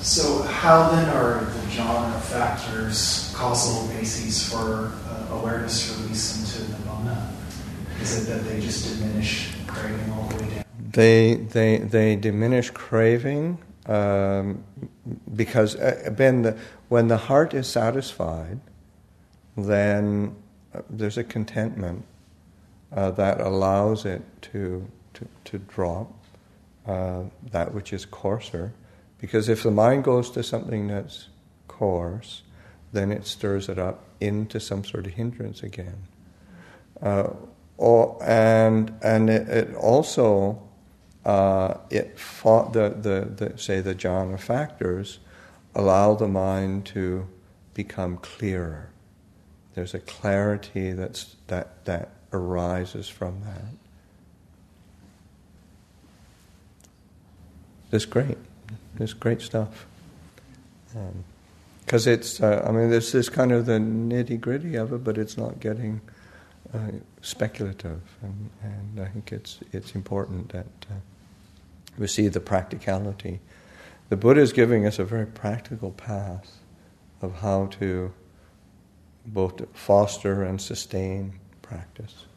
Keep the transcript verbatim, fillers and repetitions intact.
So how then are the jhana factors causal bases for uh, awareness release into nibbana? Is it that they just diminish craving all the way down? They they they diminish craving um, because uh, when the when the heart is satisfied, then uh, there's a contentment uh, that allows it to to, to drop uh, that which is coarser. Because if the mind goes to something that's coarse, then it stirs it up into some sort of hindrance again. Uh, or, and and it, it also uh, it fought the, the the say the jhana factors allow the mind to become clearer. There's a clarity that's that that arises from that. That's great. It's great stuff. Because um, it's, uh, I mean, this is kind of the nitty-gritty of it, but it's not getting uh, speculative. And, and I think it's it's important that uh, we see the practicality. The Buddha is giving us a very practical path of how to both foster and sustain practice.